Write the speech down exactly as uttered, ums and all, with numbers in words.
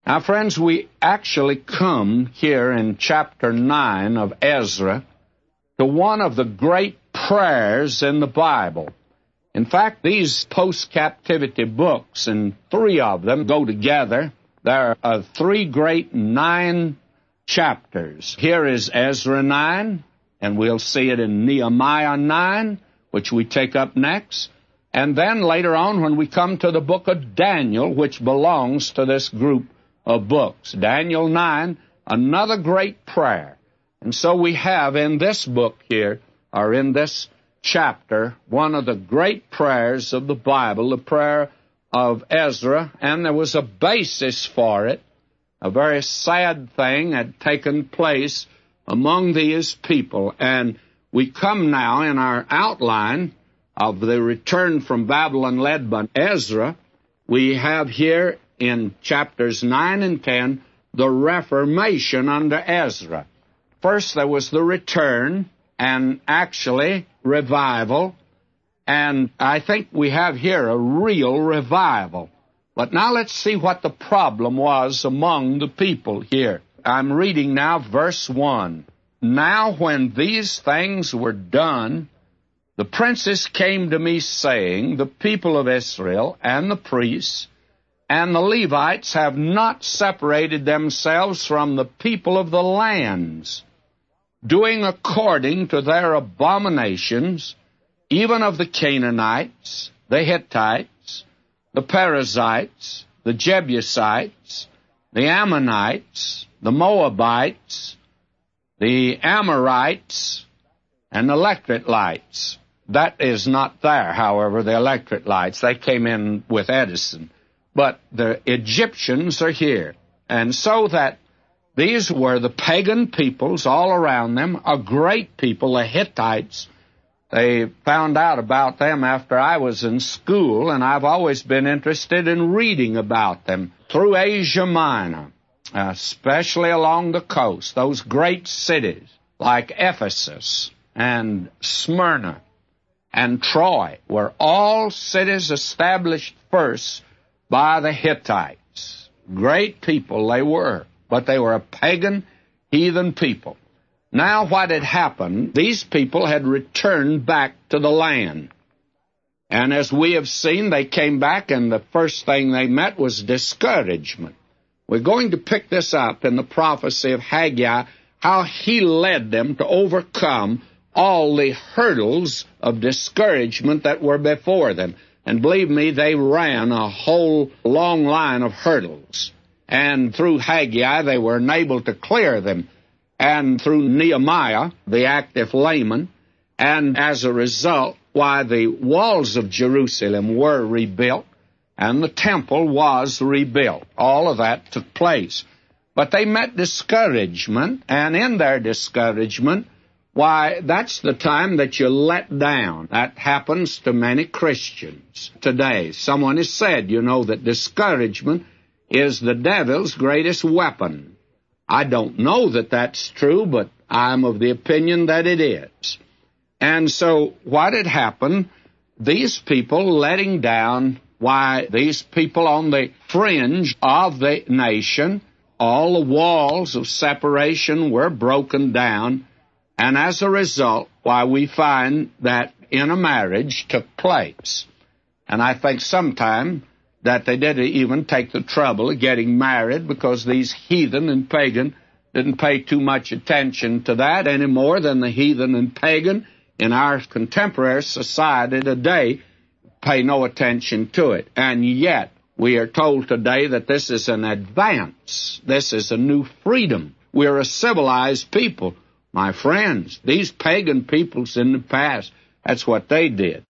Now, friends, we actually come here in chapter nine of Ezra to one of the great prayers in the Bible. In fact, these post-captivity books, and three of them go together. There are three great nine chapters. Here is Ezra nine, and we'll see it in Nehemiah nine, which we take up next. And then later on, when we come to the book of Daniel, which belongs to this group of books, Daniel nine, another great prayer. And so we have in this book here, or in this chapter, one of the great prayers of the Bible, the prayer of Ezra, and there was a basis for it. A very sad thing had taken place among these people, and we come now in our outline of the return from Babylon led by Ezra. We have here in chapters nine and ten the Reformation under Ezra. First there was the return, and actually revival, and I think we have here a real revival. But now let's see what the problem was among the people here. I'm reading now verse one. Now when these things were done, the princes came to me, saying, the people of Israel and the priests and the Levites have not separated themselves from the people of the lands, doing according to their abominations, even of the Canaanites, the Hittites, the Perizzites, the Jebusites, the Ammonites, the Moabites, the Amorites, and the Electrites. That is not there, however, the Electrites. They came in with Edison. But the Egyptians are here. And so that these were the pagan peoples all around them, a great people, the Hittites. They found out about them after I was in school, and I've always been interested in reading about them through Asia Minor, especially along the coast. Those great cities like Ephesus and Smyrna and Troy were all cities established first by the Hittites. Great people they were, but they were a pagan, heathen people. Now what had happened, these people had returned back to the land. And as we have seen, they came back, and the first thing they met was discouragement. We're going to pick this up in the prophecy of Haggai, how he led them to overcome all the hurdles of discouragement that were before them. And believe me, they ran a whole long line of hurdles. And through Haggai, they were enabled to clear them. And through Nehemiah, the active layman, and as a result, why the walls of Jerusalem were rebuilt, and the temple was rebuilt. All of that took place. But they met discouragement, and in their discouragement, why, that's the time that you let down. That happens to many Christians today. Someone has said, you know, that discouragement is the devil's greatest weapon. I don't know that that's true, but I'm of the opinion that it is. And so what had happened, these people letting down, why, these people on the fringe of the nation, all the walls of separation were broken down, and as a result, why, we find that intermarriage took place. And I think sometime that they didn't even take the trouble of getting married, because these heathen and pagan didn't pay too much attention to that any more than the heathen and pagan in our contemporary society today pay no attention to it. And yet, we are told today that this is an advance. This is a new freedom. We're a civilized people. My friends, these pagan peoples in the past, that's what they did.